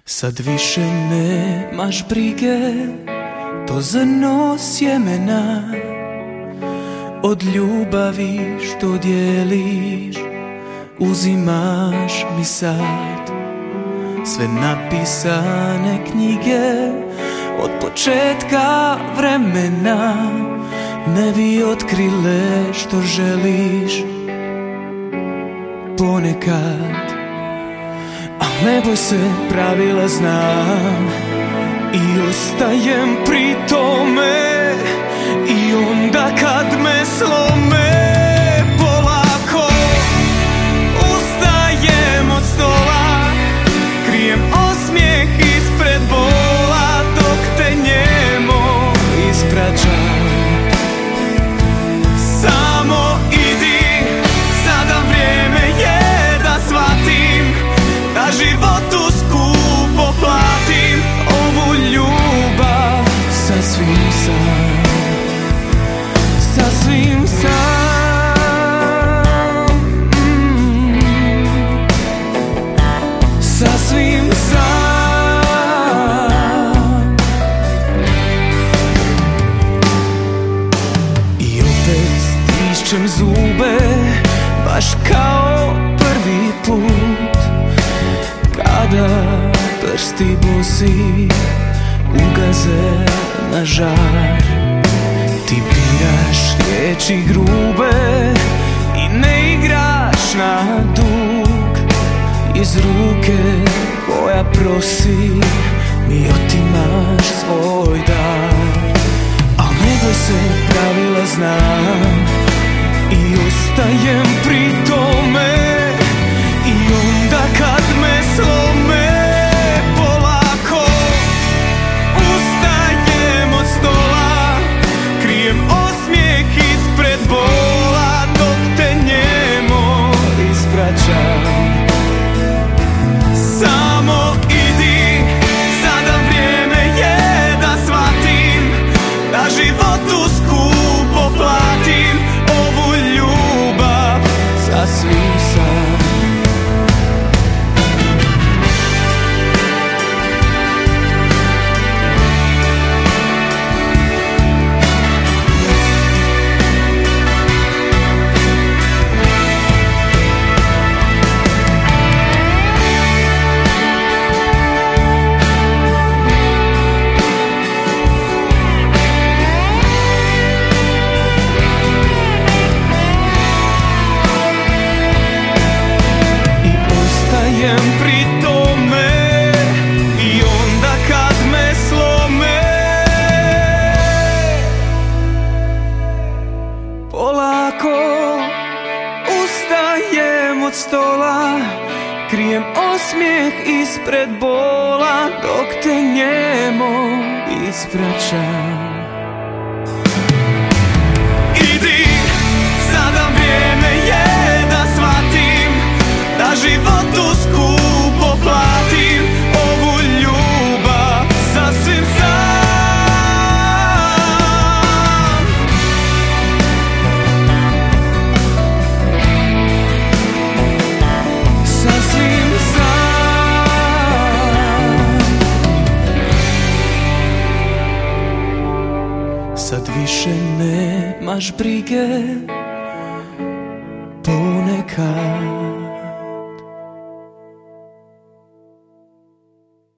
Sad više nemaš brige, to zrno sjemena od ljubavi što dijeliš, uzimaš mi sad. Sve napisane knjige od početka vremena ne bi otkrile što želiš ponekad. Al ne boj se, pravila znam i ostajem pri tome. I onda kad me slome, polako ustajem od stola, krijem osmijeh ispred bola dok te njemo ispraćam. Samo idi, sada vrijeme je da shvatim da životu skupo platim ovu ljubav sasvim sam, sasvim sam, sasvim sam. I opet stišćem zube baš kao prvi put, kada prsti bosi ugaze na žar. Ti biraš riječi grube i ne igraš na dug. Iz ruke koja prosi mi otimaš svoj dar. Al ne boj se, pravila znam i ostajem pri tome. I onda kad me slome, polako ustajem od stola, krijem osmijeh ispred bola dok te njemo ispraćam. Samo idi, sada vrijeme je da shvatim da životu skupo platim ovu ljubav sasvim sam. Pri tome i onda kad me slome, polako ustajem od stola, krijem osmijeh ispred bola dok te njemo ispraćam. Idi, sada vrijeme je da shvatim da životu skupo platim ovu ljubav sasvim sam, sasvim sam. Sad više nemaš brige ponekad.